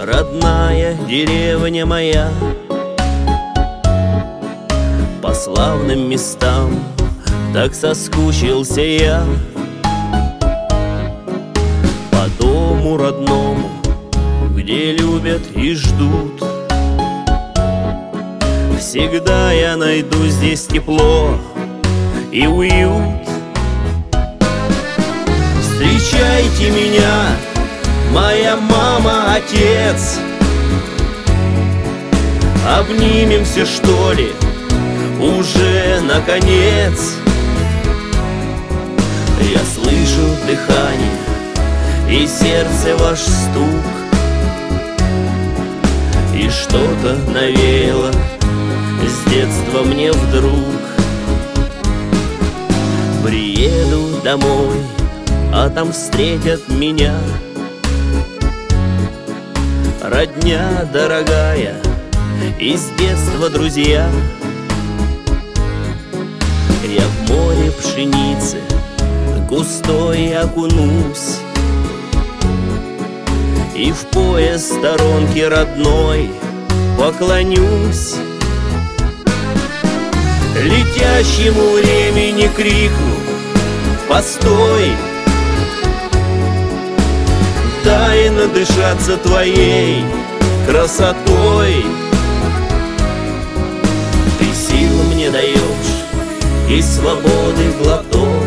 Родная деревня моя, по славным местам так соскучился я. По дому родному, где любят и ждут. Всегда я найду здесь тепло и уют. Встречайте меня, моя мама, отец. Обнимемся, что ли, уже наконец. Я слышу дыхание и сердце ваш стук, и что-то навеяло с детства мне вдруг. Приеду домой, а там встретят меня родня дорогая, из детства друзья. Я в море пшеницы густой окунусь, и в пояс сторонки родной поклонюсь. Летящему времени крикну: постой! Дай надышаться твоей красотой. Ты силу мне даешь и свободы глоток.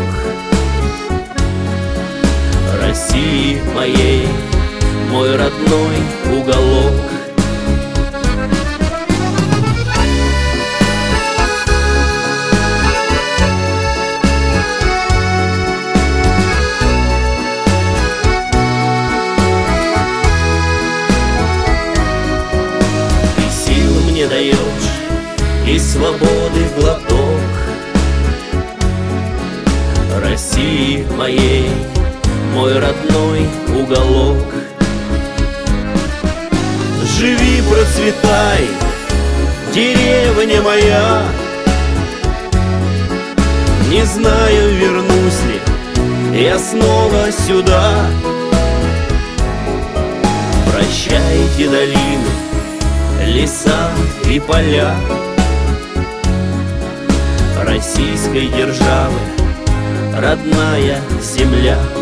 России моей, мой родной уголок. Мне даешь и свободы глоток. России моей, мой родной уголок. Живи, процветай, деревня моя. Не знаю, вернусь ли я снова сюда. Прощайте долины, леса и поля российской державы, родная земля.